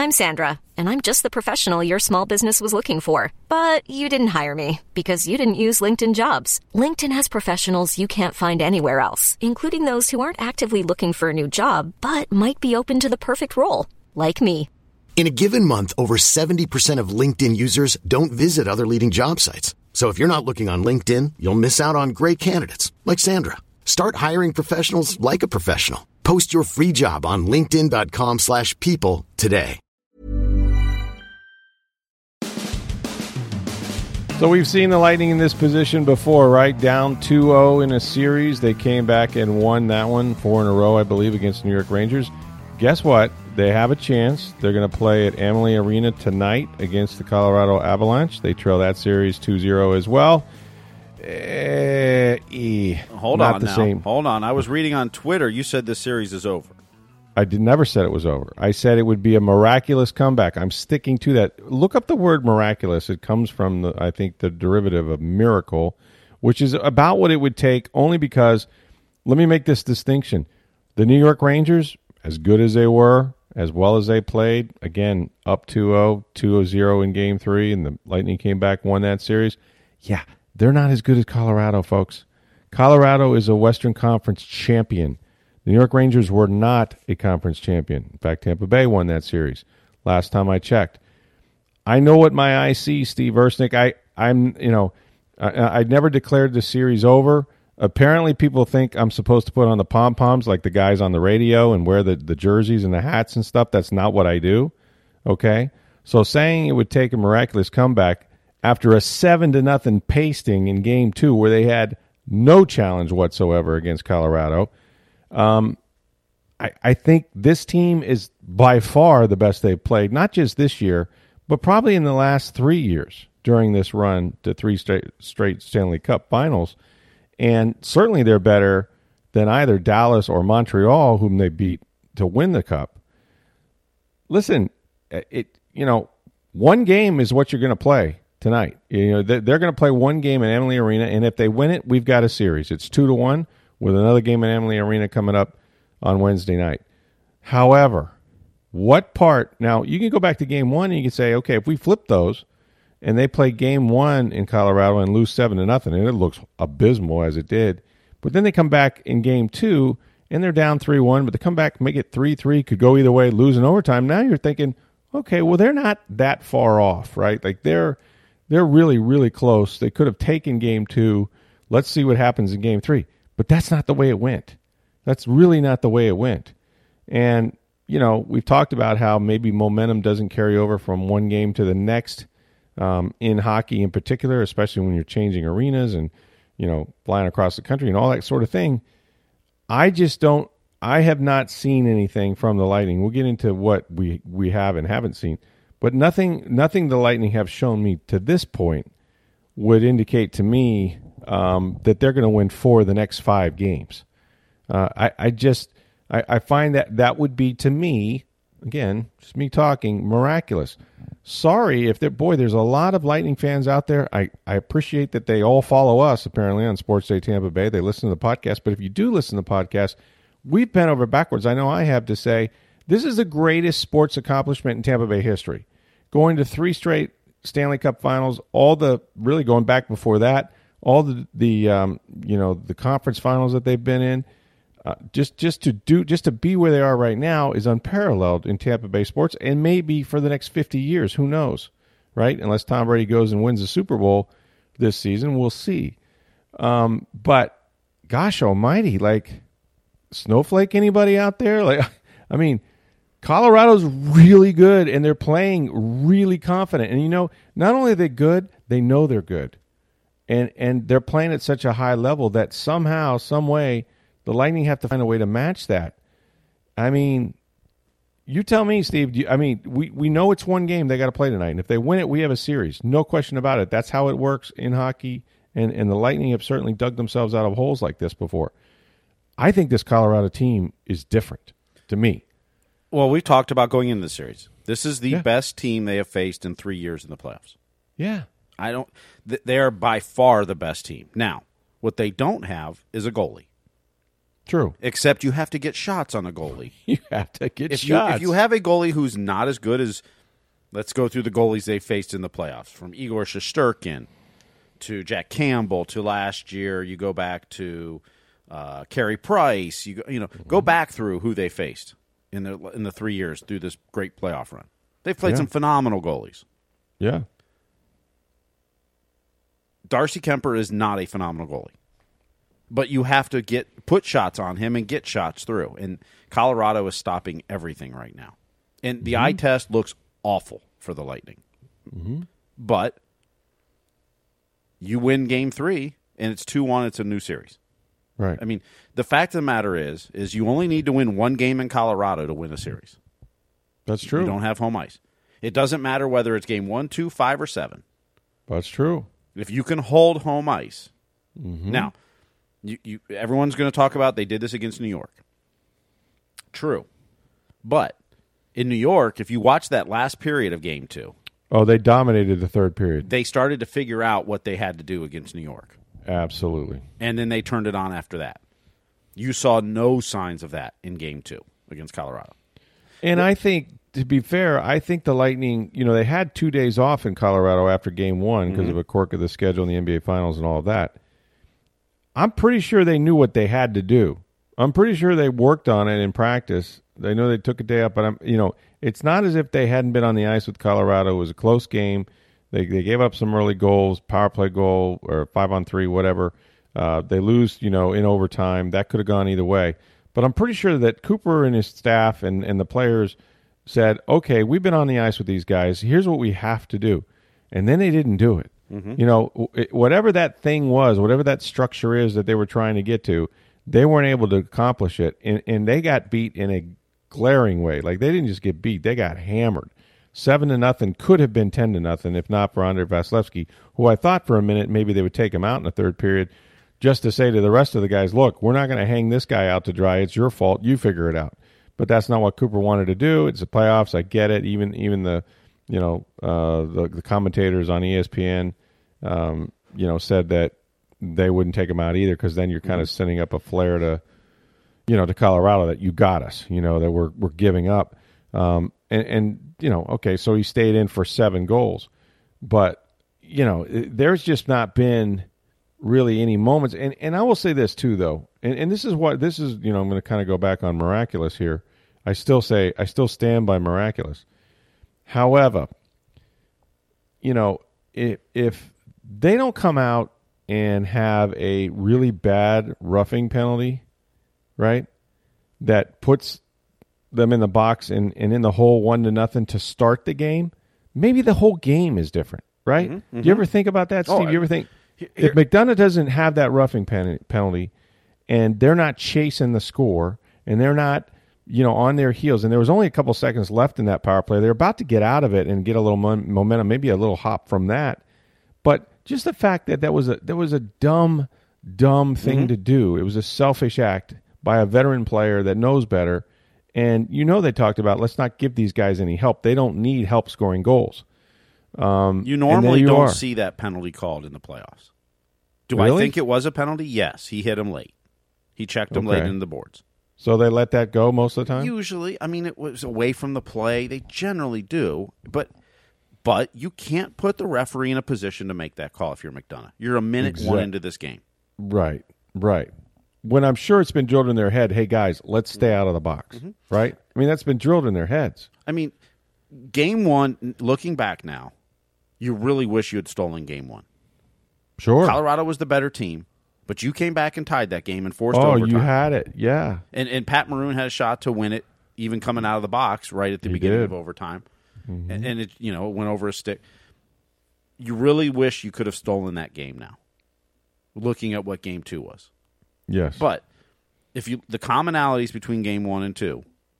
I'm Sandra, and I'm just the professional your small business was looking for. But you didn't hire me because you didn't use LinkedIn Jobs. LinkedIn has professionals you can't find anywhere else, including those who aren't actively looking for a new job, but might be open to the perfect role, like me. In a given month, over 70% of LinkedIn users don't visit other leading job sites. So if you're not looking on LinkedIn, you'll miss out on great candidates like Sandra. Start hiring professionals like a professional. Post your free job on linkedin.com/people today. So we've seen the Lightning in this position before, right? Down 2-0 in a series. They came back and won that one 4 in a row, I believe, against New York Rangers. Guess what? They have a chance. They're going to play at Amalie Arena tonight against the Colorado Avalanche. They trail that series 2-0 as well. Hold on now. Same. Hold on. I was reading on Twitter. You said this series is over. I never said it was over. I said it would be a miraculous comeback. I'm sticking to that. Look up the word miraculous. It comes from, I think, the derivative of miracle, which is about what it would take, only because, let me make this distinction. The New York Rangers, as good as they were, as well as they played, again, up 2-0, 2-0 in Game 3, and the Lightning came back, won that series. Yeah, they're not as good as Colorado, folks. Colorado is a Western Conference champion. The New York Rangers were not a conference champion. In fact, Tampa Bay won that series last time I checked. I know what my eyes see, Steve Ersnick. I never declared the series over. Apparently, people think I'm supposed to put on the pom-poms like the guys on the radio and wear the jerseys and the hats and stuff. That's not what I do, okay? So saying it would take a miraculous comeback after a 7-0 pasting in Game 2 where they had no challenge whatsoever against Colorado, I think this team is by far the best they've played, not just this year, but probably in the last 3 years during this run to 3 straight Stanley Cup finals. And certainly they're better than either Dallas or Montreal, whom they beat to win the Cup. Listen, one game is what you're going to play tonight. They're going to play one game in Amalie Arena, and if they win it, we've got a series. It's 2-1 with another game in Amalie Arena coming up on Wednesday night. However, what part? Now, you can go back to Game 1 and you can say, okay, if we flip those, and they play Game 1 in Colorado and lose 7-0, and it looks abysmal as it did. But then they come back in Game 2, and they're down 3-1, but they come back, make it 3-3, could go either way, lose in overtime. Now you're thinking, okay, well, they're not that far off, right? Like they're really, really close. They could have taken Game 2. Let's see what happens in Game 3. But that's not the way it went. That's really not the way it went. And, we've talked about how maybe momentum doesn't carry over from one game to the next. In hockey in particular, especially when you're changing arenas and, flying across the country and all that sort of thing. I have not seen anything from the Lightning. We'll get into what we have and haven't seen. But nothing the Lightning have shown me to this point would indicate to me that they're going to win 4 of the next 5 games. I find that would be, to me, again, just me talking, miraculous. Sorry if there's a lot of Lightning fans out there. I appreciate that they all follow us, apparently, on Sports Day Tampa Bay. They listen to the podcast. But if you do listen to the podcast, we've bent over backwards. I know I have to say, this is the greatest sports accomplishment in Tampa Bay history. Going to 3 straight Stanley Cup finals, really going back before that, all the conference finals that they've been in. Just to be where they are right now is unparalleled in Tampa Bay sports, and maybe for the next 50 years, who knows, right? Unless Tom Brady goes and wins the Super Bowl this season, we'll see. But gosh almighty, like, snowflake anybody out there? Like, I mean, Colorado's really good, and they're playing really confident. And not only are they good, they know they're good, and they're playing at such a high level that somehow, some way, the Lightning have to find a way to match that. I mean, you tell me, Steve. We know it's one game they got to play tonight. And if they win it, we have a series. No question about it. That's how it works in hockey. And the Lightning have certainly dug themselves out of holes like this before. I think this Colorado team is different to me. Well, we've talked about going into the series. This is the best team they have faced in 3 years in the playoffs. Yeah. They are by far the best team. Now, what they don't have is a goalie. True. Except you have to get shots on a goalie. You have to get If shots. you have a goalie who's not as good as, let's go through the goalies they faced in the playoffs, from Igor Shesterkin to Jack Campbell to last year. You go back to Carey Price. Go back through who they faced in the 3 years through this great playoff run. They've played some phenomenal goalies. Yeah. Darcy Kemper is not a phenomenal goalie, but you have to put shots on him and get shots through. And Colorado is stopping everything right now. And the eye test looks awful for the Lightning. Mm-hmm. But you win Game 3, and it's 2-1. It's a new series. Right. I mean, the fact of the matter is you only need to win one game in Colorado to win a series. That's true. You don't have home ice. It doesn't matter whether it's Game 1, 2, 5, or 7. That's true. If you can hold home ice. Now, everyone's going to talk about they did this against New York. True. But in New York, if you watch that last period of Game 2. Oh, they dominated the third period. They started to figure out what they had to do against New York. Absolutely. And then they turned it on after that. You saw no signs of that in Game 2 against Colorado. And I think, to be fair, I think the Lightning, they had 2 days off in Colorado after Game 1 because of a quirk of the schedule in the NBA Finals and all of that. I'm pretty sure they knew what they had to do. I'm pretty sure they worked on it in practice. They know they took a day up, but it's not as if they hadn't been on the ice with Colorado. It was a close game. They gave up some early goals, power play goal or 5-on-3, whatever. They lose, in overtime. That could have gone either way. But I'm pretty sure that Cooper and his staff and the players said, okay, we've been on the ice with these guys. Here's what we have to do. And then they didn't do it. Whatever that thing was, whatever that structure is that they were trying to get to, they weren't able to accomplish it. And they got beat in a glaring way. Like, they didn't just get beat. They got hammered. 7-0 could have been 10-0 if not for Andrei Vasilevsky, who I thought for a minute maybe they would take him out in the third period just to say to the rest of the guys, look, we're not going to hang this guy out to dry. It's your fault. You figure it out. But that's not what Cooper wanted to do. It's the playoffs. I get it. Even the the commentators on ESPN said that they wouldn't take him out either because then you're kind of sending up a flare to Colorado that you got us, that we're giving up. Okay, so he stayed in for 7 goals. But, there's just not been really any moments. And I will say this too, though, and this is, I'm going to kind of go back on Miraculous here. I still stand by Miraculous. However, if they don't come out and have a really bad roughing penalty, right, that puts them in the box and in the hole 1-0 to start the game, maybe the whole game is different, right? Do you ever think about that, Steve? You ever think if McDonough doesn't have that roughing penalty and they're not chasing the score and they're not on their heels, and there was only a couple seconds left in that power play, they're about to get out of it and get a little momentum, maybe a little hop from that. But just the fact that there was a dumb thing to do. It was a selfish act by a veteran player that knows better. And they talked about, let's not give these guys any help. They don't need help scoring goals. You normally don't see that penalty called in the playoffs. Do really? I think it was a penalty? Yes. He hit him late. He checked him late into the boards. So they let that go most of the time? Usually. I mean, it was away from the play. They generally do. But you can't put the referee in a position to make that call if you're McDonough. You're a minute one into this game. Right. When I'm sure it's been drilled in their head, hey, guys, let's stay out of the box, right? I mean, that's been drilled in their heads. I mean, Game 1, looking back now, you really wish you had stolen Game 1. Sure. Colorado was the better team, but you came back and tied that game and forced overtime. Oh, you had it, yeah. And Pat Maroon had a shot to win it, even coming out of the box right at the beginning of overtime. And it went over a stick. You really wish you could have stolen that game now, looking at what Game 2 was. Yes. But the commonalities between Game 1 and 2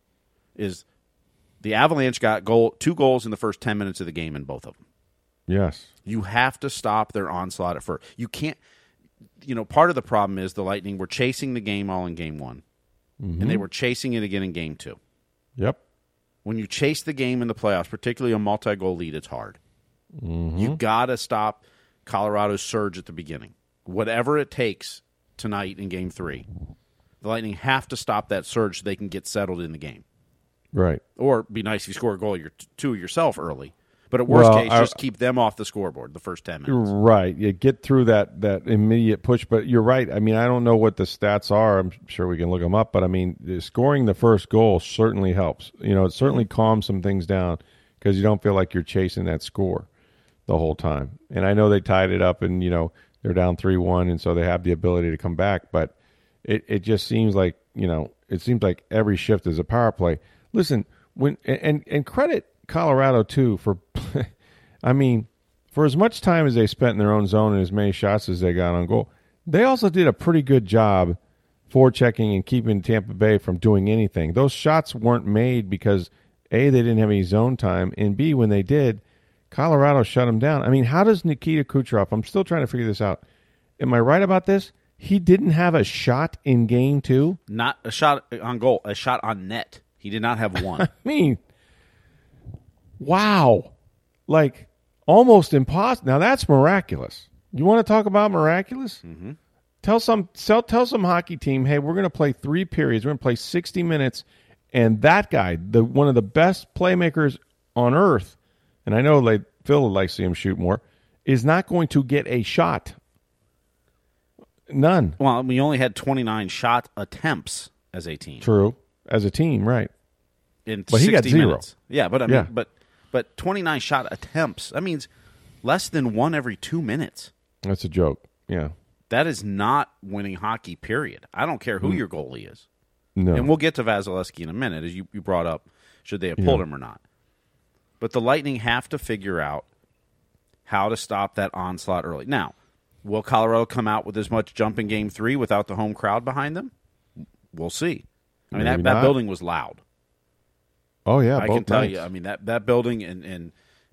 is the Avalanche got 2 goals in the first 10 minutes of the game in both of them. Yes. You have to stop their onslaught at first. You can't, part of the problem is the Lightning were chasing the game all in Game 1, and they were chasing it again in Game 2. Yep. When you chase the game in the playoffs, particularly a multi-goal lead, it's hard. You got to stop Colorado's surge at the beginning. Whatever it takes tonight in Game 3. The Lightning have to stop that surge so they can get settled in the game. Right. Or it'd be nice if you score a goal two yourself early. But at worst case, just keep them off the scoreboard the first 10 minutes. Right. You get through that immediate push. But you're right. I mean, I don't know what the stats are. I'm sure we can look them up. But, I mean, scoring the first goal certainly helps. It certainly calms some things down because you don't feel like you're chasing that score the whole time. And I know they tied it up and, they're down 3-1, and so they have the ability to come back. But it just seems like, it seems like every shift is a power play. Listen, and credit Colorado, too, for, I mean, for as much time as they spent in their own zone and as many shots as they got on goal, they also did a pretty good job forechecking and keeping Tampa Bay from doing anything. Those shots weren't made because, A, they didn't have any zone time, and B, when they did, Colorado shut them down. I mean, how does Nikita Kucherov, I'm still trying to figure this out. Am I right about this? He didn't have a shot in game 2? Not a shot on goal, a shot on net. He did not have one. I mean, wow. Like, almost impossible. Now, that's miraculous. You want to talk about miraculous? Mm-hmm. Tell some hockey team, hey, we're going to play 3 periods. We're going to play 60 minutes, and that guy, one of the best playmakers on earth, and I know Phil would like to see him shoot more, is not going to get a shot. None. Well, we only had 29 shot attempts as a team. True. As a team, right. But he got 0. Minutes. Yeah, but I mean, but 29 shot attempts, that means less than 1 every 2 minutes. That's a joke. Yeah. That is not winning hockey, period. I don't care who your goalie is. No. And we'll get to Vasilevsky in a minute, as you brought up, should they have pulled him or not. But the Lightning have to figure out how to stop that onslaught early. Now, will Colorado come out with as much jump in Game 3 without the home crowd behind them? We'll see. I mean, that building was loud. Oh, yeah. I can tell you. I mean, that building and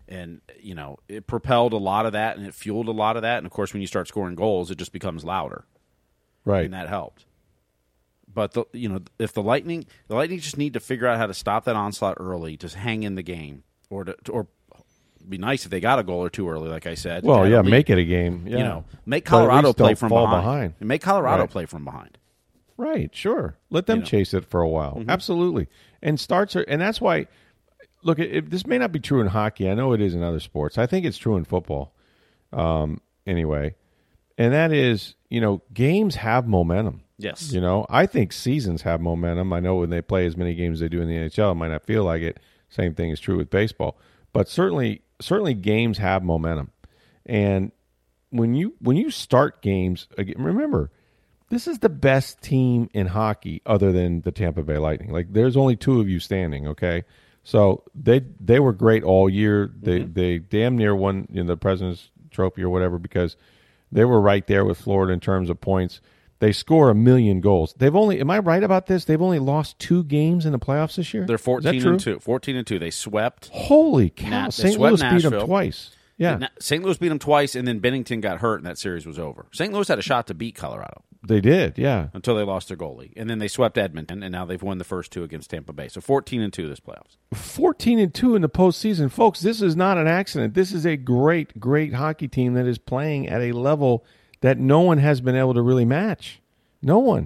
it propelled a lot of that and it fueled a lot of that. And, of course, when you start scoring goals, it just becomes louder. Right. And that helped. But, if the Lightning just need to figure out how to stop that onslaught early, to hang in the game. Or it'd be nice if they got a goal or 2 early, like I said. Well, yeah, make it a game. Yeah. Make Colorado play from behind. And make Colorado play from behind. Right, sure. Let them chase it for a while. Mm-hmm. Absolutely. And that's why, look, this may not be true in hockey. I know it is in other sports. I think it's true in football anyway. And that is, games have momentum. Yes. I think seasons have momentum. I know when they play as many games as they do in the NHL, it might not feel like it. Same thing is true with baseball, but certainly games have momentum. And when you start games again, remember, this is the best team in hockey other than the Tampa Bay Lightning. Like, there's only 2 of you standing. Okay, so they were great all year. They damn near won the President's Trophy or whatever because they were right there with Florida in terms of points. They score 1 million goals. Am I right about this? They've only lost 2 games in the playoffs this year? They're 14-2. 14-2. They swept. Holy cow. St. Louis beat them twice. Yeah. St. Louis beat them twice, and then Bennington got hurt, and that series was over. St. Louis had a shot to beat Colorado. They did, yeah. Until they lost their goalie. And then they swept Edmonton, and now they've won the first 2 against Tampa Bay. So 14-2 this playoffs. 14-2 in the postseason. Folks, this is not an accident. This is a great, great hockey team that is playing at a level that no one has been able to really match. No one.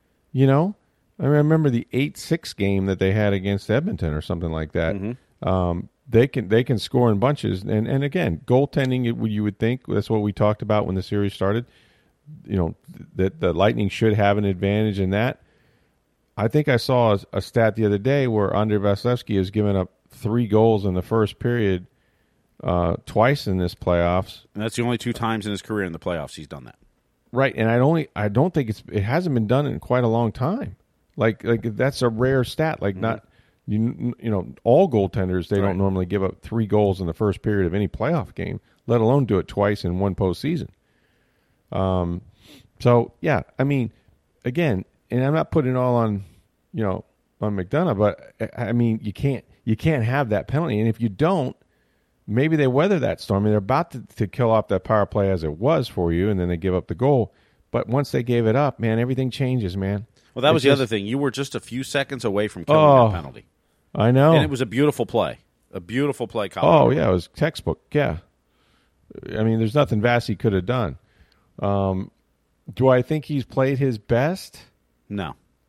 I remember the 8-6 game that they had against Edmonton or something like that. Mm-hmm. They can score in bunches. And again, goaltending, you would think, that's what we talked about when the series started, that the Lightning should have an advantage in that. I think I saw a stat the other day where Andrei Vasilevsky has given up 3 goals in the first period twice in this playoffs. And that's the only 2 times in his career in the playoffs he's done that. Right, and I don't think it hasn't been done in quite a long time. Like that's a rare stat. Like not all goaltenders they don't normally give up 3 goals in the first period of any playoff game, let alone do it twice in one postseason. So yeah, I mean, again, and I'm not putting it all on McDonough, but I mean you can't have that penalty, and if you don't. Maybe they weather that storm. I mean, they're about to kill off that power play as it was for you, and then they give up the goal. But once they gave it up, man, everything changes, man. Well, that was the other thing. You were just a few seconds away from killing that penalty. I know. And it was a beautiful play. A beautiful play, Colorado. Oh, yeah, it was textbook, yeah. I mean, there's nothing Vasi could have done. Do I think he's played his best? No.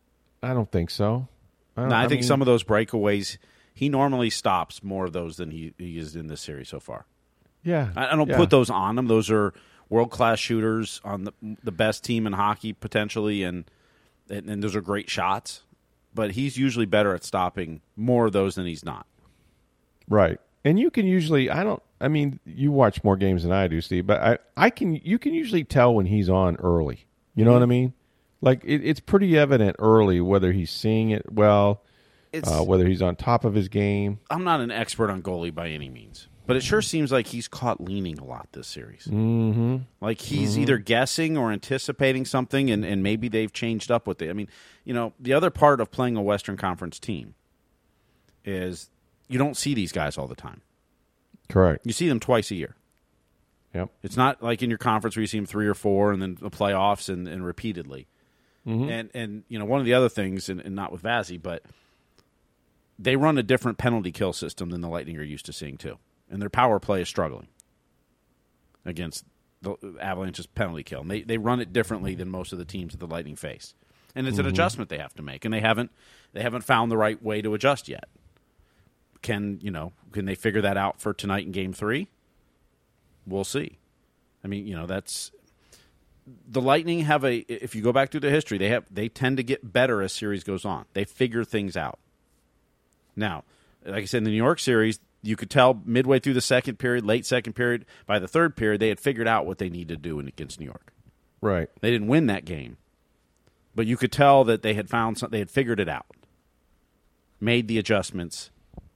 I don't think so. I think some of those breakaways, he normally stops more of those than he is in this series so far. Yeah. I don't put those on him. Those are world-class shooters on the best team in hockey, potentially, and those are great shots. But he's usually better at stopping more of those than he's not. Right. And you can usually, you watch more games than I do, Steve, but you can usually tell when he's on early. You know what I mean? Like, it's pretty evident early whether he's seeing it well, whether he's on top of his game. I'm not an expert on goalie by any means, but it sure seems like he's caught leaning a lot this series. Mm-hmm. Like he's either guessing or anticipating something, and maybe they've changed up with it. I mean, the other part of playing a Western Conference team is you don't see these guys all the time. Correct. You see them twice a year. Yep. It's not like in your conference where you see them 3 or 4 and then the playoffs and repeatedly. Mm-hmm. And one of the other things, and not with Vazzy, but they run a different penalty kill system than the Lightning are used to seeing too. And their power play is struggling against the Avalanche's penalty kill. And they run it differently than most of the teams that the Lightning face. And it's an adjustment they have to make, and they haven't found the right way to adjust yet. Can they figure that out for tonight in Game 3? We'll see. I mean, that's the Lightning have if you go back through the history, they tend to get better as series goes on. They figure things out. Now, like I said, in the New York series, you could tell midway through the second period, late second period, by the third period, they had figured out what they needed to do against New York. Right. They didn't win that game, but you could tell that they had found something. They had figured it out, made the adjustments.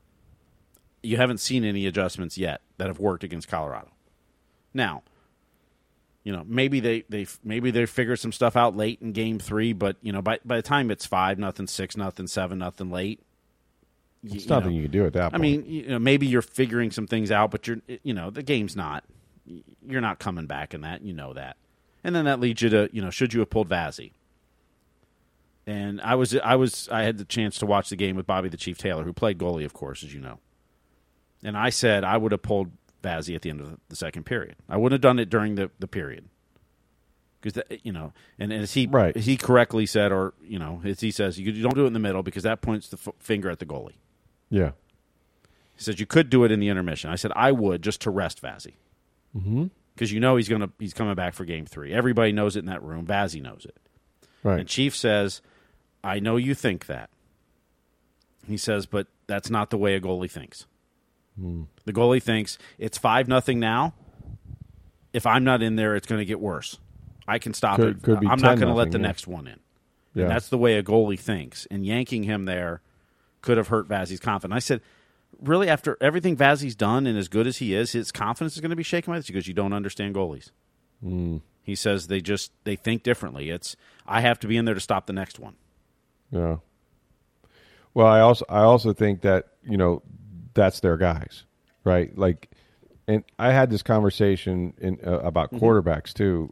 You haven't seen any adjustments yet that have worked against Colorado. Now, maybe they figured some stuff out late in Game 3, but by the time it's 5-0, 6-0, 7-0 late, it's nothing you can do at that point. I mean, maybe you're figuring some things out, but the game's not. You're not coming back in that. You know that, and then that leads you to should you have pulled Vazzy? And I had the chance to watch the game with Bobby the Chief Taylor, who played goalie, of course, as you know. And I said I would have pulled Vazzy at the end of the second period. I wouldn't have done it during the period. Because, and as he correctly said, or, as he says, you don't do it in the middle because that points the finger at the goalie. Yeah. He says you could do it in the intermission. I said I would just to rest Vazzy. Mm-hmm. Because he's coming back for Game 3. Everybody knows it in that room. Vazzy knows it. Right. And Chief says, I know you think that. He says, but that's not the way a goalie thinks. The goalie thinks it's 5-0 now. If I'm not in there, it's going to get worse. I can stop it. I'm not going to let the next one in. Yeah. And that's the way a goalie thinks. And yanking him there could have hurt Vazzy's confidence. I said, really, after everything Vazzy's done and as good as he is, his confidence is going to be shaken by this? He goes, you don't understand goalies. He says they think differently. It's I have to be in there to stop the next one. Yeah. Well, I also think that, that's their guys, right? Like, and I had this conversation about quarterbacks too.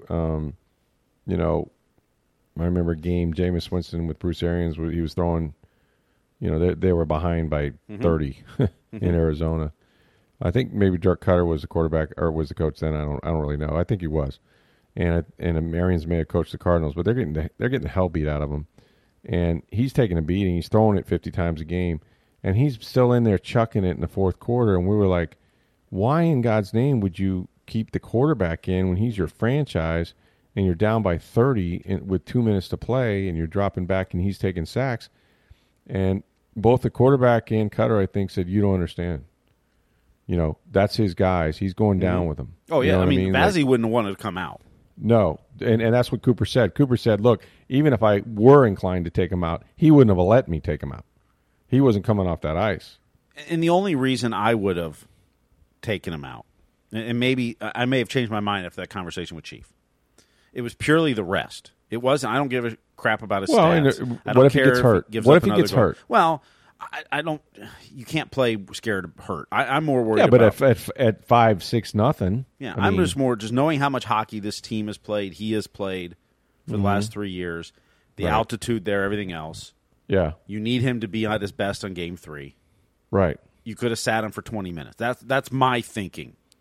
I remember a game Jameis Winston with Bruce Arians where he was throwing. They were behind by 30 in Arizona. I think maybe Dirk Cutter was the quarterback or was the coach then. I don't really know. I think he was, and Arians may have coached the Cardinals, but they're getting the hell beat out of him, and he's taking a beating. He's throwing it 50 times a game. And he's still in there chucking it in the fourth quarter. And we were like, why in God's name would you keep the quarterback in when he's your franchise and you're down by 30 with 2 minutes to play and you're dropping back and he's taking sacks? And both the quarterback and Cutter, I think, said, you don't understand. That's his guys. He's going down with them. Oh, yeah. I mean, Vazzy wouldn't have wanted to come out. No. And that's what Cooper said. Cooper said, look, even if I were inclined to take him out, he wouldn't have let me take him out. He wasn't coming off that ice. And the only reason I would have taken him out, and maybe I may have changed my mind after that conversation with Chief, it was purely the rest. It wasn't, I don't give a crap about his stats. What if he gets hurt? What if he gets hurt? Well, I don't, you can't play scared of hurt. I'm more worried about. Yeah, but at 5-6-0. Yeah, I'm just knowing how much hockey this team has played, he has played for the last 3 years, the altitude there, everything else. Yeah. You need him to be at his best on Game 3. Right. You could have sat him for 20 minutes. That's my thinking.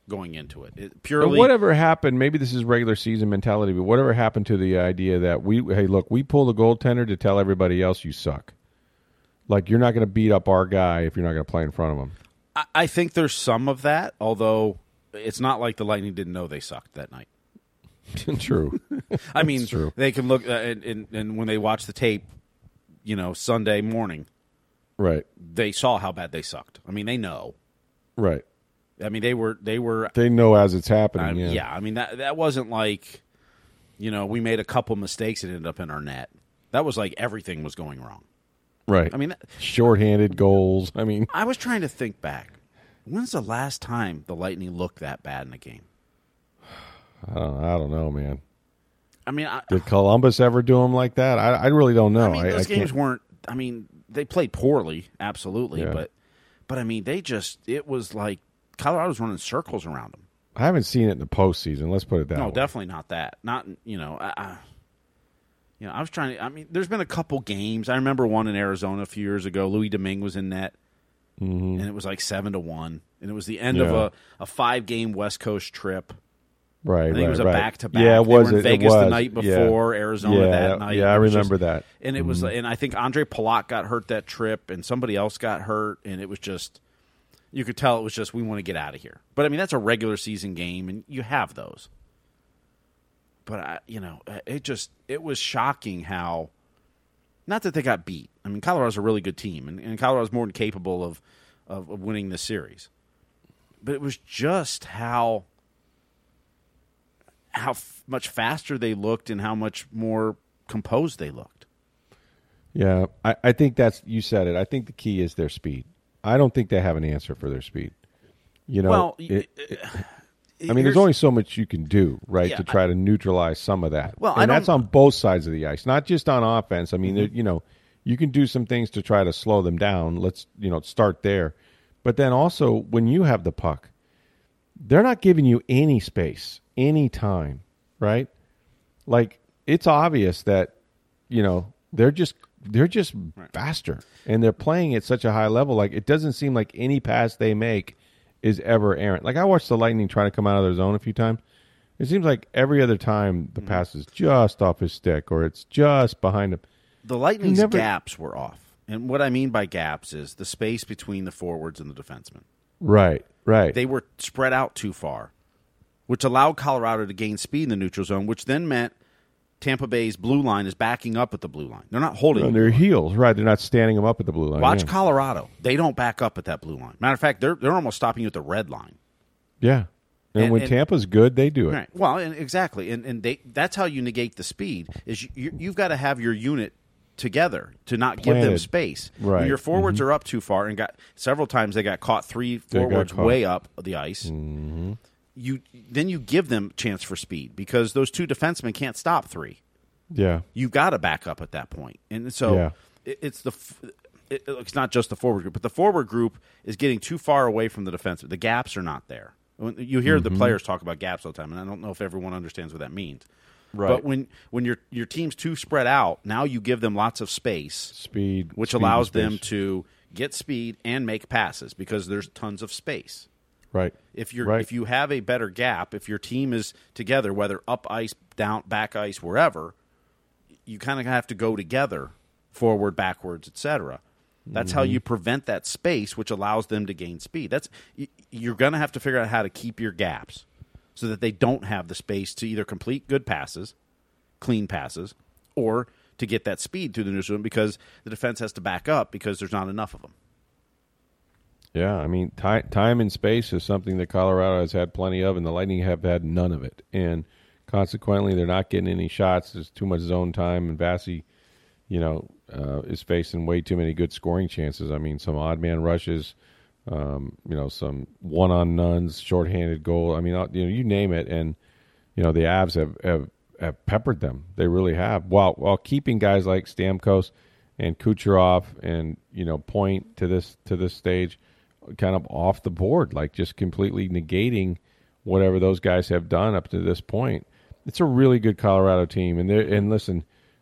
going into it. But Purely, whatever happened, maybe this is regular season mentality, but whatever happened to the idea that we pull the goaltender to tell everybody else you suck. Like, you're not going to beat up our guy if you're not going to play in front of him. I think there's some of that, although it's not like the Lightning didn't know they sucked that night. True. I mean, true. They can look, and when they watch the tape, Sunday morning, Right. they saw how bad they sucked. I mean, they know. Right. I mean, they were. They know as it's happening. Yeah. I mean, that wasn't like, we made a couple mistakes and ended up in our net. That was like everything was going wrong. Right. I mean, shorthanded goals. I mean, I was trying to think back. When's the last time the Lightning looked that bad in a game? I don't know, man. I mean, did Columbus ever do them like that? I really don't know. I mean, those games weren't. I mean, they played poorly, absolutely, Yeah. but I mean, it was like Colorado was running circles around them. I haven't seen it in the postseason. Let's put it that way. No, definitely not that. Not I was trying to. I mean, there's been a couple games. I remember one in Arizona a few years ago. Louis Domingue was in net, and it was like 7-1, and it was the end of a 5-game West Coast trip. Right, I think it was a back-to-back. Yeah, they were in Vegas the night before, Arizona that night. Yeah, I remember that. And it was, and I think Andre Palat got hurt that trip, and somebody else got hurt, and it was just, you could tell it was just, we want to get out of here. But I mean, that's a regular season game, and you have those. But it was shocking how, not that they got beat. I mean, Colorado's a really good team, and Colorado's more than capable of winning this series. But it was just how much faster they looked and how much more composed they looked. Yeah, I think you said it. I think the key is their speed. I don't think they have an answer for their speed. Well, I mean, there's only so much you can do, right, to try to neutralize some of that. Well, and that's on both sides of the ice, not just on offense. I mean, you can do some things to try to slow them down. Let's, start there. But then also, when you have the puck, they're not giving you any space, any time, right? Like, it's obvious that, they're just faster, and they're playing at such a high level. Like, it doesn't seem like any pass they make is ever errant. Like, I watched the Lightning try to come out of their zone a few times. It seems like every other time the pass is just off his stick or it's just behind him. The Lightning's gaps were off. And what I mean by gaps is the space between the forwards and the defensemen. Right. They were spread out too far, which allowed Colorado to gain speed in the neutral zone, which then meant Tampa Bay's blue line is backing up at the blue line. They're not holding on their heels, right? They're not standing them up at the blue line. Watch Colorado; they don't back up at that blue line. Matter of fact, they're almost stopping you at the red line. Yeah, and when Tampa's good, they do it. Right. Well, exactly, and that's how you negate the speed. Is you've got to have your unit together to not give them space. Right. When your forwards are up too far, and got several times they got caught three forwards way up the ice. Mm-hmm. Then you give them chance for speed because those two defensemen can't stop three. Yeah, you got to back up at that point, and so it's not just the forward group, but the forward group is getting too far away from the defense. The gaps are not there. You hear the players talk about gaps all the time, and I don't know if everyone understands what that means. Right. But when your team's too spread out, now you give them lots of speed, which allows them to get speed and make passes because there's tons of space. Right. If you have a better gap, if your team is together, whether up ice, down, back ice, wherever, you kind of have to go together, forward, backwards, etc. That's how you prevent that space, which allows them to gain speed. You're going to have to figure out how to keep your gaps so that they don't have the space to either complete good passes, clean passes, or to get that speed through the neutral zone because the defense has to back up because there's not enough of them. Yeah, I mean, time and space is something that Colorado has had plenty of, and the Lightning have had none of it. And consequently, they're not getting any shots. There's too much zone time, and Vasi, is facing way too many good scoring chances. I mean, some odd man rushes, some one-on-nones, shorthanded goal. I mean, you name it, and the Avs have peppered them. They really have, while keeping guys like Stamkos and Kucherov and Point to this stage kind of off the board, like just completely negating whatever those guys have done up to this point. It's a really good Colorado team, and listen,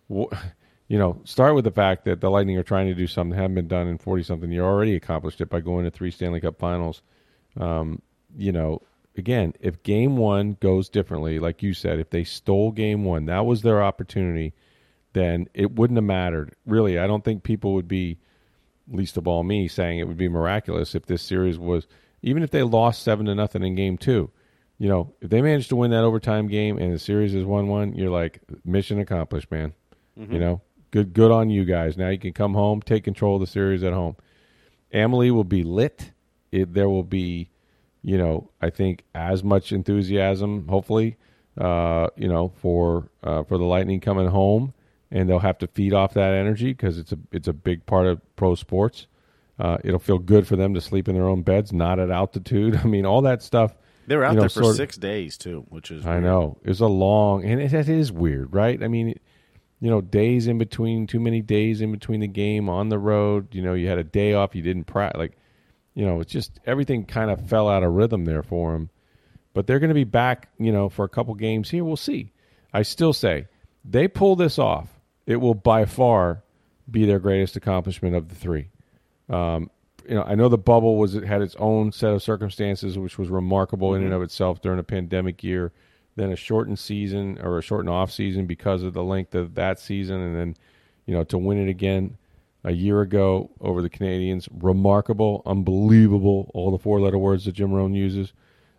start with the fact that the Lightning are trying to do something that hadn't been done in 40-something. You already accomplished it by going to 3 Stanley Cup Finals. again, if game one goes differently, like you said, if they stole game one, that was their opportunity, then it wouldn't have mattered. Really, I don't think people would be, least of all me, saying it would be miraculous if this series was, even if they lost 7-0 in game two. You know, if they managed to win that overtime game and the series is 1-1, you're like, mission accomplished, man. You know, good on you guys. Now you can come home, take control of the series at home. Amalie will be lit. There will be, you know, I think as much enthusiasm, hopefully, you know, for the Lightning coming home, and they'll have to feed off that energy because it's a big part of pro sports. It'll feel good for them to sleep in their own beds, not at altitude. I mean, all that stuff. They were out there for 6 days too, which is weird. I know. It was a long, and it is weird, right? I mean, you know, days in between, too many days in between the game on the road. You know, you had a day off, you didn't practice. Like, you know, it's just everything kind of fell out of rhythm there for them. But they're going to be back, you know, for a couple games here. We'll see. I still say they pull this off, it will by far be their greatest accomplishment of the three. You know, I know the bubble had its own set of circumstances, which was remarkable in and of itself during a pandemic year. Then a shortened season or a shortened off season because of the length of that season, and then, you know, to win it again a year ago over the Canadians, remarkable, unbelievable, all the four-letter words that Jim Rohn uses.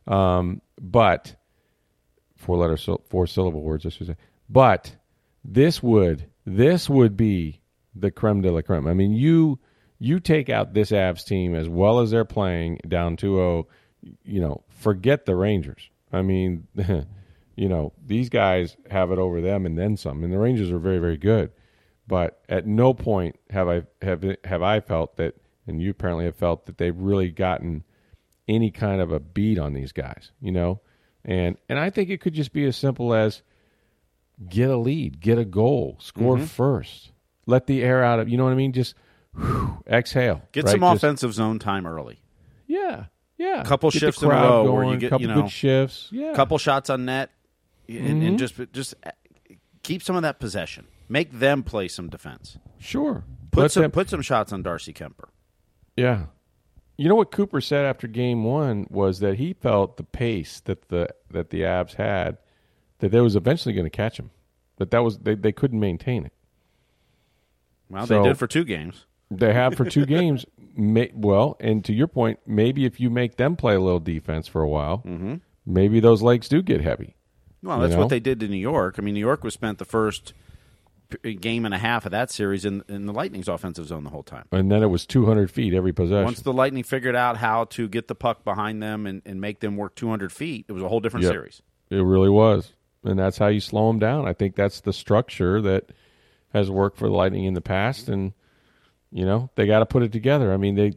But four-syllable words, I should say. But this would be the creme de la creme. I mean, you take out this Avs team as well as they're playing down 2-0, you know, forget the Rangers. I mean, you know, these guys have it over them and then some. And the Rangers are very, very good. But at no point have I felt that, and you apparently have felt that they've really gotten any kind of a beat on these guys, you know? And I think it could just be as simple as get a lead, get a goal, score first, let the air out of, you know what I mean? Just exhale. Get some offensive zone time early. Yeah. A couple shifts in a row going, where you get, couple you know, good shifts. Yeah. A couple shots on net, and just keep some of that possession. Make them play some defense. Sure. Put some shots on Darcy Kemper. Yeah. You know what Cooper said after game one was that he felt the pace that the Avs had, that they was eventually going to catch him. But that was they couldn't maintain it. Well, they did for 2 games. They have for 2 games. Well, and to your point, maybe if you make them play a little defense for a while, maybe those legs do get heavy. Well, that's what they did to New York. I mean, New York was spent the first game and a half of that series in the Lightning's offensive zone the whole time. And then it was 200 feet every possession. Once the Lightning figured out how to get the puck behind them and make them work 200 feet, it was a whole different series. It really was. And that's how you slow them down. I think that's the structure that has worked for the Lightning in the past, and you know, they got to put it together. I mean,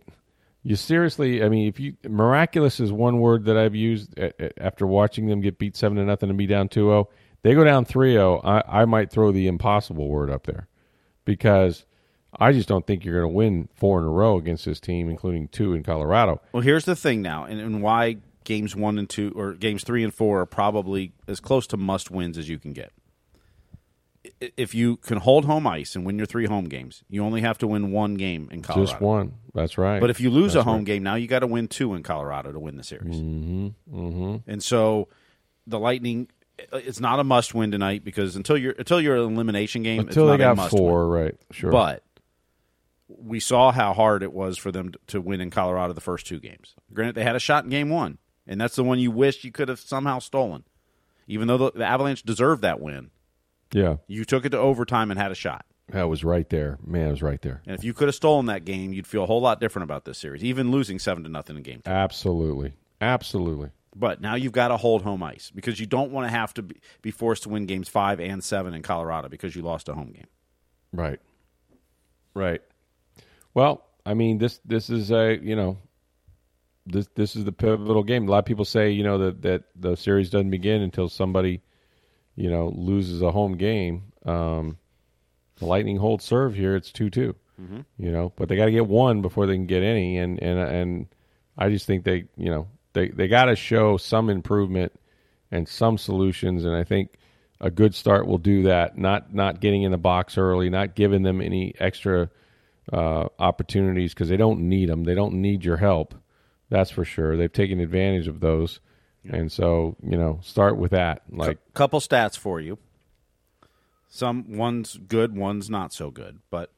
miraculous is one word that I've used after watching them get beat 7-0 and be down 2-0. They go down 3-0, I might throw the impossible word up there, because I just don't think you're going to win 4 in a row against this team, including 2 in Colorado. Well, here's the thing now, and why games 1 and 2 or games 3 and 4 are probably as close to must wins as you can get. If you can hold home ice and win your 3 home games, you only have to win 1 game in Colorado. Just 1. That's right. But if you lose a home game, now you got to win 2 in Colorado to win the series. And so the Lightning, it's not a must win tonight, because until you're an elimination game, until it's not they got a must 4, win. right? Sure. But we saw how hard it was for them to win in Colorado the first 2 games. Granted, they had a shot in game 1, and that's the one you wish you could have somehow stolen, even though the Avalanche deserved that win. Yeah. You took it to overtime and had a shot. That was right there. Man, it was right there. And if you could have stolen that game, you'd feel a whole lot different about this series, even losing 7-0 in game 2. Absolutely. But now you've got to hold home ice, because you don't want to have to be forced to win games 5 and 7 in Colorado because you lost a home game. Right. Well, I mean, this is a, you know, this is the pivotal game. A lot of people say, you know, that the series doesn't begin until somebody, you know, loses a home game. The Lightning hold serve here. It's 2-2. You know, but they got to get 1 before they can get any. And I just think they got to show some improvement and some solutions. And I think a good start will do that. Not getting in the box early, not giving them any extra opportunities, because they don't need them. They don't need your help. That's for sure. They've taken advantage of those. And so, start with that. Like, couple stats for you. One's good, one's not so good. But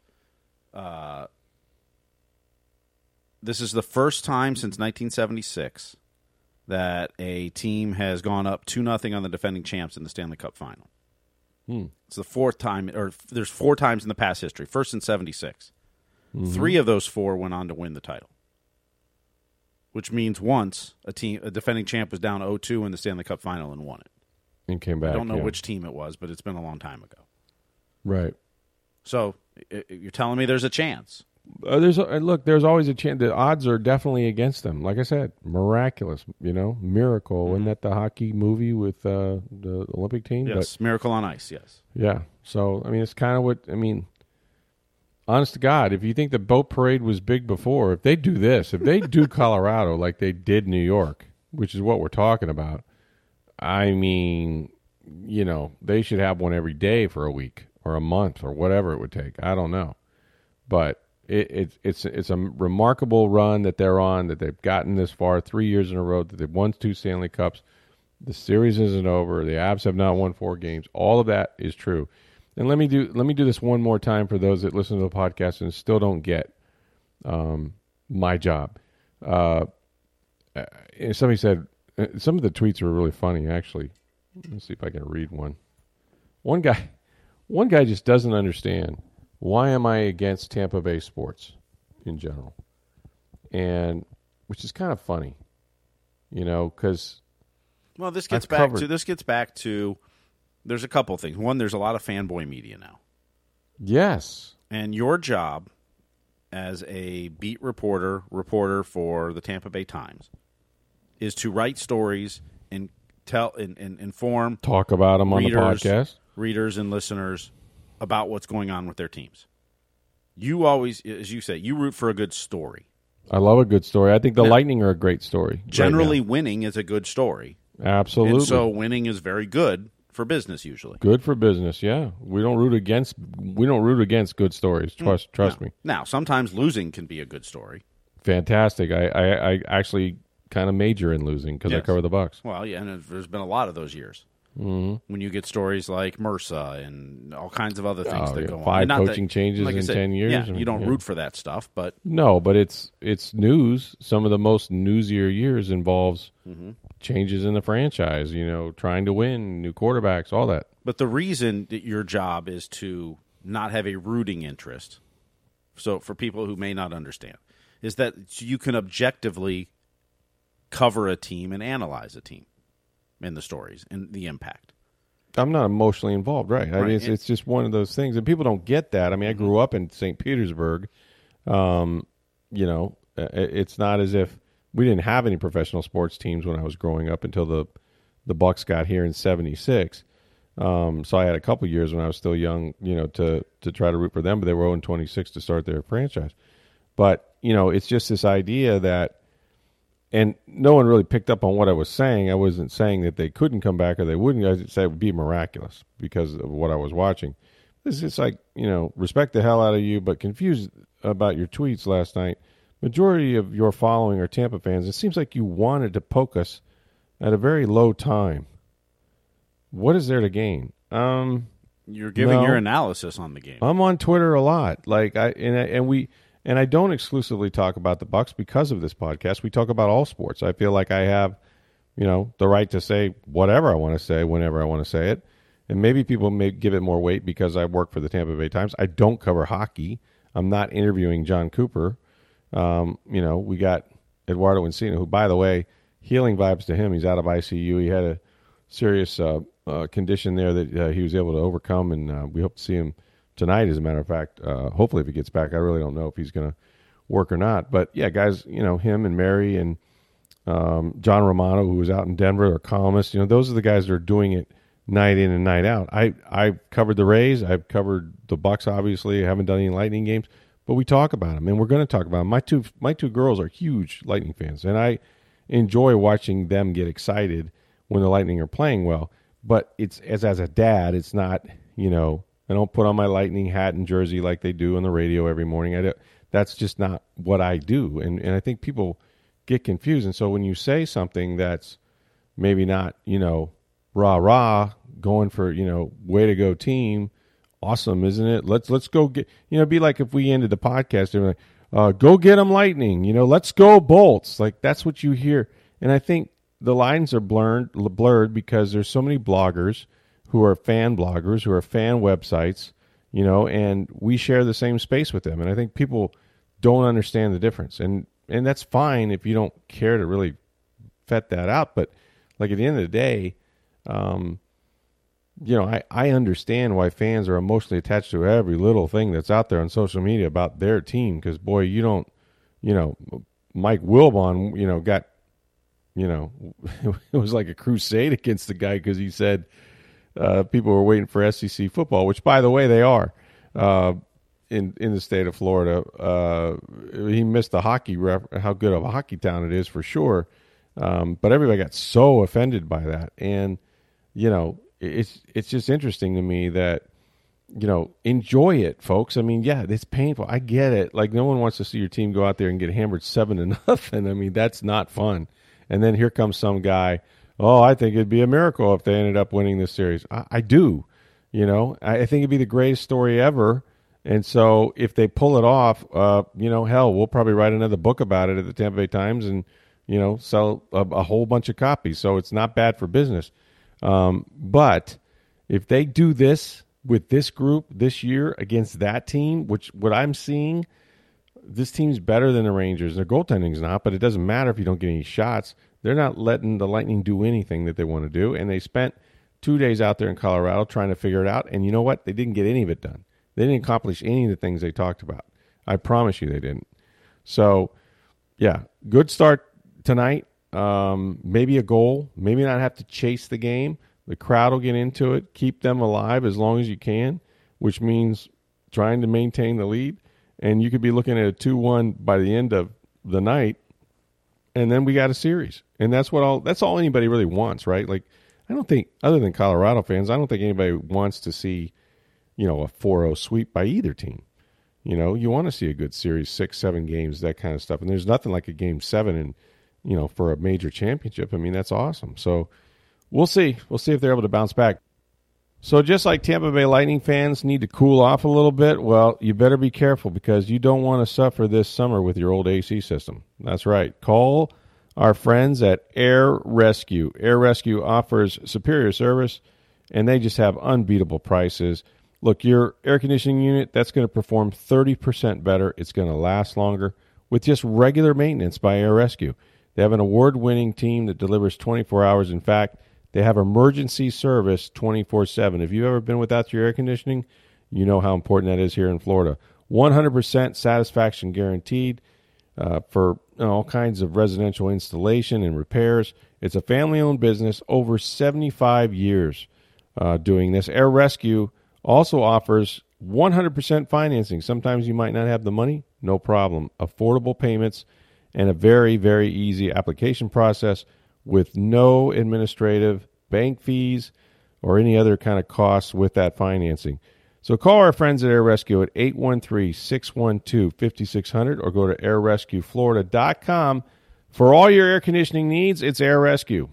this is the first time since 1976 that a team has gone up 2-0 on the defending champs in the Stanley Cup final. It's the fourth time, or there's 4 times in the past history. First in 76. 3 of those 4 went on to win the title. Which means once a defending champ was down 0-2 in the Stanley Cup final and won it. And came back. I don't know which team it was, but it's been a long time ago. Right. So you're telling me there's a chance? There's always a chance. The odds are definitely against them. Like I said, miraculous, miracle. Wasn't that the hockey movie with the Olympic team? Yes, Miracle on Ice, yes. Yeah. So, it's kind of honest to God, if you think the boat parade was big before, if they do this, if they do Colorado like they did New York, which is what we're talking about, they should have one every day for a week or a month or whatever it would take. I don't know. But it's a remarkable run that they're on, that they've gotten this far 3 years in a row, that they've won 2 Stanley Cups. The series isn't over. The Avs have not won 4 games. All of that is true. And let me do this one more time for those that listen to the podcast and still don't get my job. Somebody said some of the tweets were really funny. Actually, let's see if I can read one. One guy just doesn't understand. Why am I against Tampa Bay sports in general? And which is kind of funny, because this gets back to there's a couple of things. One, there's a lot of fanboy media now. Yes. And your job as a beat reporter for the Tampa Bay Times is to write stories and tell and inform, talk about them on the podcast, readers and listeners about what's going on with their teams. You always, as you say, you root for a good story. I love a good story. I think the Lightning are a great story. Generally, winning is a good story. Absolutely. And so winning is very good for business usually. Good for business, yeah. We don't root against good stories. Trust me. Now, sometimes losing can be a good story. Fantastic. I actually kind of major in losing because I cover the Bucks. Well, yeah, and there's been a lot of those years. Mm-hmm. When you get stories like MRSA and all kinds of other things that go on. 5 coaching changes in 10 years. Yeah, you don't root for that stuff, but no, but it's news. Some of the most newsier years involves changes in the franchise. Trying to win, new quarterbacks, all that. But the reason that your job is to not have a rooting interest, so for people who may not understand, is that you can objectively cover a team and analyze a team. In the stories and the impact. I'm not emotionally involved, right? I mean, it's just one of those things, and people don't get that. I mean, I grew up in St. Petersburg. It's not as if we didn't have any professional sports teams when I was growing up until the Bucks got here in '76. So I had a couple years when I was still young, to try to root for them, but they were 0-26 to start their franchise. But it's just this idea that. And no one really picked up on what I was saying. I wasn't saying that they couldn't come back or they wouldn't. I said it would be miraculous because of what I was watching. It's just like, respect the hell out of you, but confused about your tweets last night. Majority of your following are Tampa fans. It seems like you wanted to poke us at a very low time. What is there to gain? You're giving your analysis on the game. I'm on Twitter a lot. And I don't exclusively talk about the Bucks because of this podcast. We talk about all sports. I feel like I have, the right to say whatever I want to say whenever I want to say it. And maybe people may give it more weight because I work for the Tampa Bay Times. I don't cover hockey. I'm not interviewing John Cooper. We got Eduardo Encina, who, by the way, healing vibes to him. He's out of ICU. He had a serious condition there that he was able to overcome, and we hope to see him tonight, as a matter of fact. Hopefully if he gets back. I really don't know if he's going to work or not. But, yeah, guys, him and Mary and John Romano, who was out in Denver, are columnists. Those are the guys that are doing it night in and night out. I've covered the Rays. I've covered the Bucks, obviously. I haven't done any Lightning games. But we talk about them, and we're going to talk about them. My two girls are huge Lightning fans, and I enjoy watching them get excited when the Lightning are playing well. But it's as a dad, it's not, I don't put on my Lightning hat and jersey like they do on the radio every morning. That's just not what I do. And I think people get confused. And so when you say something that's maybe not, rah going for, way to go team. Awesome, isn't it? Let's go get, it'd be like if we ended the podcast and we're like, go get them Lightning, let's go Bolts. Like that's what you hear. And I think the lines are blurred because there's so many bloggers who are fan bloggers, who are fan websites, and we share the same space with them. And I think people don't understand the difference. And that's fine if you don't care to really vet that out. But like at the end of the day, I understand why fans are emotionally attached to every little thing that's out there on social media about their team. Because boy, you don't, Mike Wilbon, got, it was like a crusade against the guy because he said people were waiting for SEC football, which by the way they are in the state of Florida. He missed the hockey how good of a hockey town it is for sure. But everybody got so offended by that, and it's just interesting to me that enjoy it, folks. I mean, yeah, it's painful. I get it. Like no one wants to see your team go out there and get hammered 7-0. I mean, that's not fun. And then here comes some guy. Oh, I think it'd be a miracle if they ended up winning this series. I do. I think it'd be the greatest story ever. And so if they pull it off, hell, we'll probably write another book about it at the Tampa Bay Times and, sell a whole bunch of copies. So it's not bad for business. But if they do this with this group this year against that team, which what I'm seeing, this team's better than the Rangers. Their goaltending's not, but it doesn't matter if you don't get any shots. They're not letting the Lightning do anything that they want to do. And they spent 2 days out there in Colorado trying to figure it out. And you know what? They didn't get any of it done. They didn't accomplish any of the things they talked about. I promise you they didn't. So, yeah, good start tonight. Maybe a goal. Maybe not have to chase the game. The crowd will get into it. Keep them alive as long as you can, which means trying to maintain the lead. And you could be looking at a 2-1 by the end of the night, and then we got a series. And that's all anybody really wants, right? Like, I don't think, other than Colorado fans, I don't think anybody wants to see, a 4-0 sweep by either team. You want to see a good series, 6-7 games, that kind of stuff. And there's nothing like a game 7 and, for a major championship. I mean, that's awesome. So we'll see. We'll see if they're able to bounce back. So just like Tampa Bay Lightning fans need to cool off a little bit, well, you better be careful because you don't want to suffer this summer with your old AC system. That's right. Call our friends at Air Rescue. Air Rescue offers superior service, and they just have unbeatable prices. Look, your air conditioning unit, that's going to perform 30% better. It's going to last longer with just regular maintenance by Air Rescue. They have an award-winning team that delivers 24 hours. In fact, they have emergency service 24/7. If you've ever been without your air conditioning, you know how important that is here in Florida. 100% satisfaction guaranteed for all kinds of residential installation and repairs. It's a family-owned business, over 75 years doing this. Air Rescue also offers 100% financing. Sometimes you might not have the money, no problem. Affordable payments and a very, very easy application process with no administrative bank fees or any other kind of costs with that financing. So call our friends at Air Rescue at 813-612-5600 or go to airrescueflorida.com. For all your air conditioning needs, it's Air Rescue.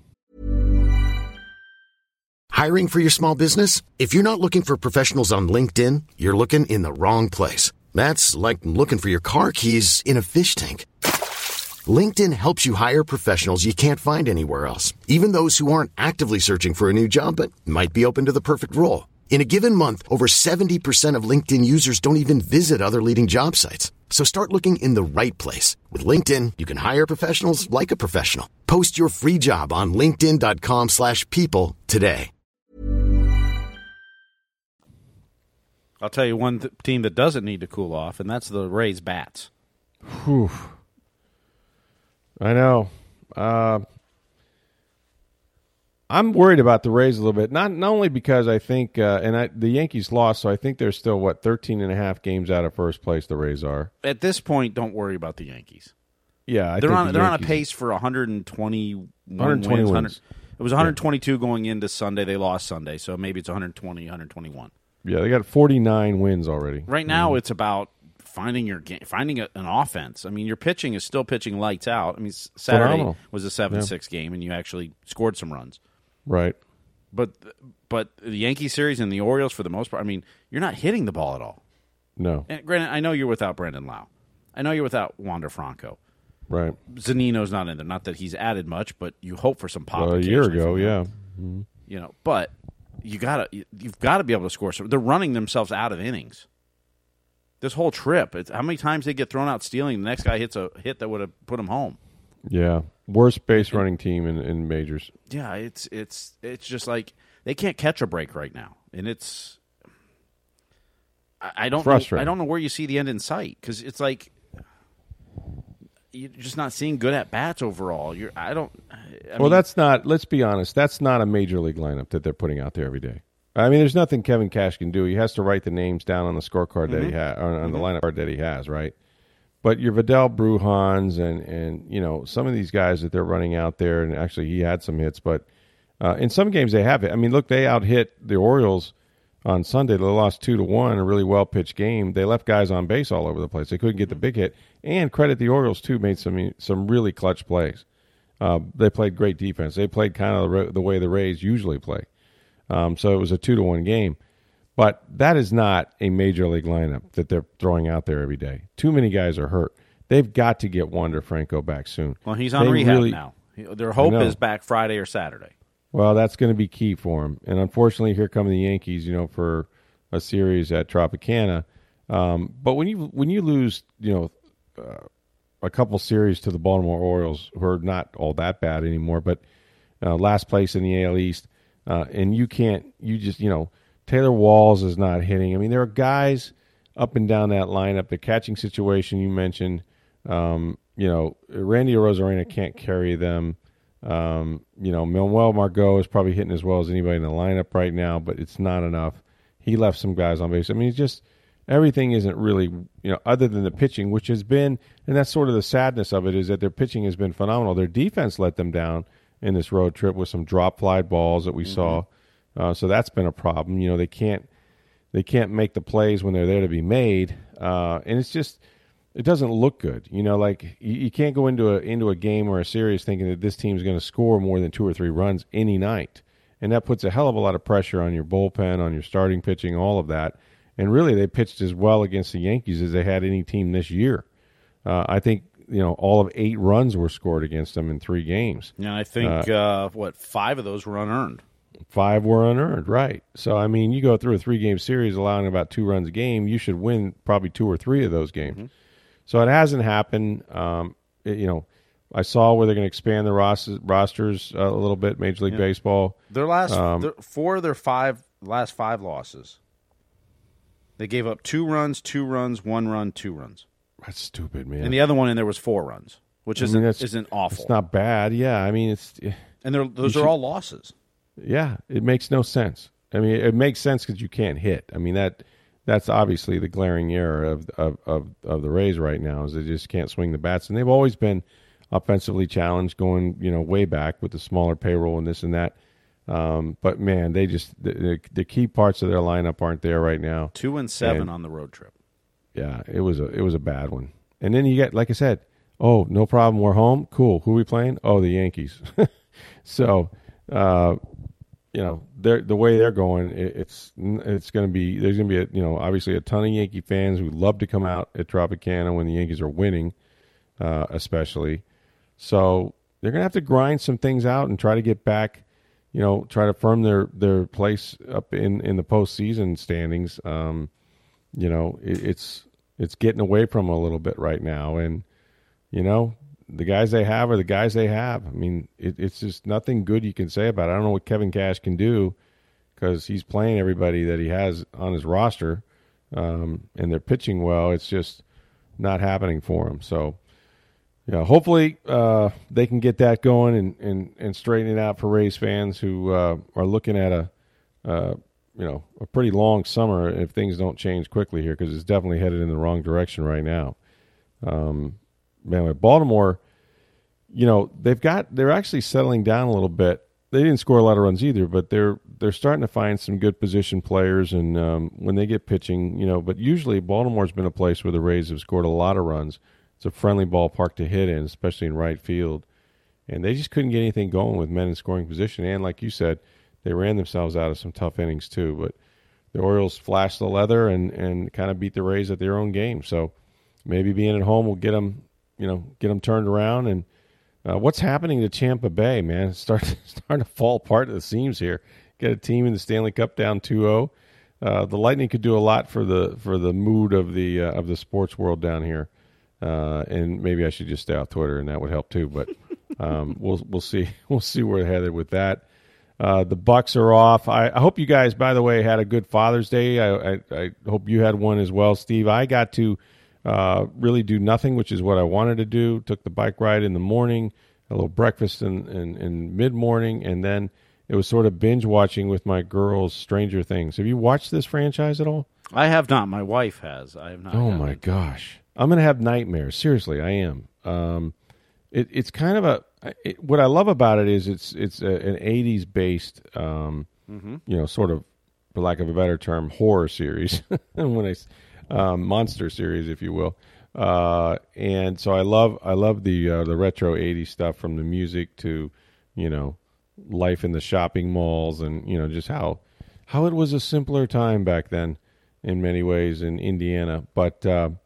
Hiring for your small business? If you're not looking for professionals on LinkedIn, you're looking in the wrong place. That's like looking for your car keys in a fish tank. LinkedIn helps you hire professionals you can't find anywhere else, even those who aren't actively searching for a new job but might be open to the perfect role. In a given month, over 70% of LinkedIn users don't even visit other leading job sites. So start looking in the right place. With LinkedIn, you can hire professionals like a professional. Post your free job on linkedin.com/people today. I'll tell you one team that doesn't need to cool off, and that's the Rays Bats. Whew. I know. I'm worried about the Rays a little bit, not only because I think, the Yankees lost, so I think they're still, 13 and a half games out of first place, the Rays are. At this point, don't worry about the Yankees. Yeah, they're on a pace for 120 wins. It was 122 going into Sunday. They lost Sunday, so maybe it's 120, 121. Yeah, they got 49 wins already. Right now, it's about finding an offense. I mean, your pitching is still pitching lights out. I mean, Saturday Phenomenal. was a 7-6 game, and you actually scored some runs. Right. But the Yankee series and the Orioles, for the most part, I mean, you're not hitting the ball at all. No. And granted, I know you're without Brandon Lau. I know you're without Wander Franco. Right. Zanino's not in there. Not that he's added much, but you hope for some pop. A year occasionally ago, from him. yeah. Mm-hmm. You know, but you've got to be able to score some. They're running themselves out of innings. This whole trip, how many times they get thrown out stealing, the next guy hits a hit that would have put him home. Yeah. Worst base running team in majors. Yeah, it's just like they can't catch a break right now, and it's I don't frustrating. I don't know where you see the end in sight, because it's like you're just not seeing good at bats overall. That's not. Let's be honest. That's not a major league lineup that they're putting out there every day. I mean, there's nothing Kevin Cash can do. He has to write the names down on the scorecard that he has, on the lineup card that he has, right? But your Vidal Brujans and you know, some of these guys that they're running out there, and actually he had some hits, but in some games they have it. I mean, look, they out-hit the Orioles on Sunday. They lost 2-1, a really well-pitched game. They left guys on base all over the place. They couldn't get the big hit. And credit the Orioles, too, made some really clutch plays. They played great defense. They played kind of the way the Rays usually play. So it was a 2-1 game. But that is not a major league lineup that they're throwing out there every day. Too many guys are hurt. They've got to get Wander Franco back soon. Well, he's on rehab now. Their hope is back Friday or Saturday. Well, that's going to be key for him. And unfortunately, here come the Yankees, you know, for a series at Tropicana. But when you lose, you know, a couple series to the Baltimore Orioles, who are not all that bad anymore, but last place in the AL East, and you just, you know, Taylor Walls is not hitting. I mean, there are guys up and down that lineup. The catching situation you mentioned, you know, Randy Arozarena can't carry them. You know, Manuel Margot is probably hitting as well as anybody in the lineup right now, but it's not enough. He left some guys on base. I mean, it's just everything isn't really, you know, other than the pitching, which has been, and that's sort of the sadness of it, is that their pitching has been phenomenal. Their defense let them down in this road trip with some drop fly balls that we saw. So that's been a problem. You know, they can't make the plays when they're there to be made, and it's just, it doesn't look good. You know, like you can't go into a game or a series thinking that this team's going to score more than 2 or 3 runs any night, and that puts a hell of a lot of pressure on your bullpen, on your starting pitching, all of that. And really, they pitched as well against the Yankees as they had any team this year. I think, you know, all of 8 runs were scored against them in 3 games. Yeah, I think 5 of those were unearned. 5 were unearned, right? So I mean, you go through a 3-game series allowing about 2 runs a game, you should win probably 2 or 3 of those games. So it hasn't happened. You know, I saw where they're going to expand the rosters a little bit. Major League Baseball. Their 4 of their last 5 losses, they gave up 2 runs, 2 runs, 1 run, 2 runs. That's stupid, man. And the other one in there was 4 runs, which isn't awful. It's not bad. Yeah, I mean, those are all losses. Yeah, it makes no sense. I mean, it makes sense because you can't hit. I mean, that's obviously the glaring error of the Rays right now, is they just can't swing the bats, and they've always been offensively challenged, going, you know, way back with the smaller payroll and this and that. But man, they just the key parts of their lineup aren't there right now. 2-7 on the road trip. Yeah, it was a bad one. And then you get, like I said, oh, no problem, we're home. Cool. Who are we playing? Oh, the Yankees. So, you know, the way they're going, it's going to be, there's going to be obviously a ton of Yankee fans who love to come out at Tropicana when the Yankees are winning, especially. So they're going to have to grind some things out and try to get back, you know, try to firm their place up in the postseason standings. You know, it's getting away from them a little bit right now, and you know, the guys they have are the guys they have. I mean, it's just nothing good you can say about it. I don't know what Kevin Cash can do, because he's playing everybody that he has on his roster, and they're pitching well. It's just not happening for him. So, yeah, hopefully they can get that going and straighten it out for Rays fans who are looking at a pretty long summer if things don't change quickly here, because it's definitely headed in the wrong direction right now. Man, with Baltimore, you know, they're actually settling down a little bit. they didn't score a lot of runs either, but they're starting to find some good position players, and when they get pitching, but usually Baltimore's been a place where the Rays have scored a lot of runs. It's a friendly ballpark to hit in, especially in right field. And they just couldn't get anything going with men in scoring position. And like you said, they ran themselves out of some tough innings too. But the Orioles flashed the leather and kind of beat the Rays at their own game. So maybe being at home will get them turned around. And what's happening to Tampa Bay, man? It's starting to fall apart at the seams here. Get a team in the Stanley Cup down 2-0. The Lightning could do a lot for the mood of the sports world down here. And maybe I should just stay off Twitter, and that would help too. But we'll see. We'll see where they're headed with that. The Bucks are off. I hope you guys, by the way, had a good Father's Day. I hope you had one as well, Steve. I got to really do nothing, which is what I wanted to do. Took the bike ride in the morning, a little breakfast in mid-morning, and then it was sort of binge watching with my girls Stranger Things. Have you watched this franchise at all? I have not. My wife has. I have not. Oh, my gosh. I'm going to have nightmares. Seriously, I am. It's kind of what I love about it is it's an 80s based, sort of, for lack of a better term, horror series, monster series, if you will. And so I love the retro 80s stuff, from the music to, life in the shopping malls, and just how it was a simpler time back then in many ways in Indiana. But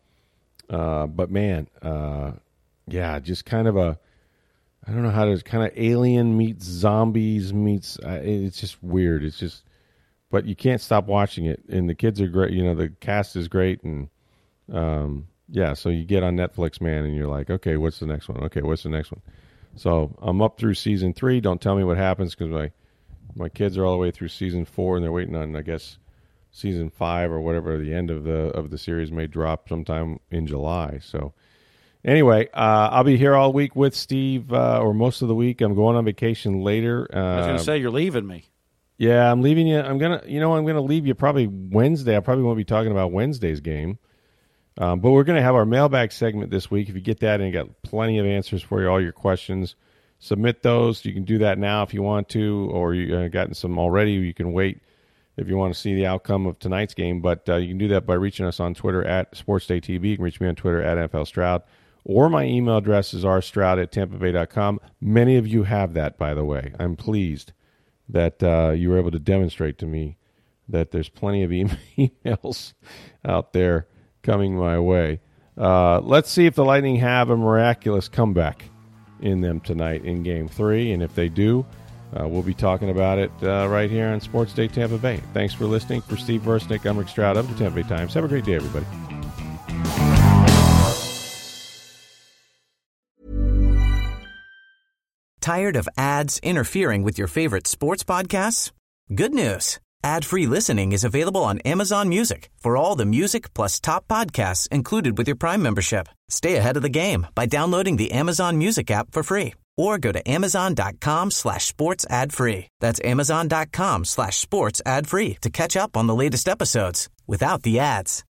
man, just kind of I don't know how to, kind of Alien meets zombies meets, it's just weird. It's just, but you can't stop watching it, and the kids are great. The cast is great, and so you get on Netflix, man, and you're like, okay, what's the next one? Okay, what's the next one? So I'm up through season 3. Don't tell me what happens, because my kids are all the way through season 4, and they're waiting on, I guess, season 5 or whatever. The end of the series may drop sometime in July. So anyway, I'll be here all week with Steve, or most of the week. I'm going on vacation later. I was going to say, you're leaving me. Yeah, I'm leaving you. I'm gonna leave you probably Wednesday. I probably won't be talking about Wednesday's game. But we're going to have our mailbag segment this week. If you get that, and you got plenty of answers for you, all your questions, submit those. You can do that now if you want to, or you gotten some already. You can wait if you want to see the outcome of tonight's game. But you can do that by reaching us on Twitter at SportsDayTV. You can reach me on Twitter at NFLStroud. Or my email address is rstroud@tampabay.com. Many of you have that, by the way. I'm pleased that you were able to demonstrate to me that there's plenty of emails out there coming my way. Let's see if the Lightning have a miraculous comeback in them tonight in Game 3. And if they do, we'll be talking about it right here on Sports Day Tampa Bay. Thanks for listening. For Steve Versnick, I'm Rick Stroud of the Tampa Bay Times. Have a great day, everybody. Tired of ads interfering with your favorite sports podcasts? Good news. Ad-free listening is available on Amazon Music for all the music plus top podcasts included with your Prime membership. Stay ahead of the game by downloading the Amazon Music app for free, or go to amazon.com/sports ad free. That's amazon.com/sports ad free to catch up on the latest episodes without the ads.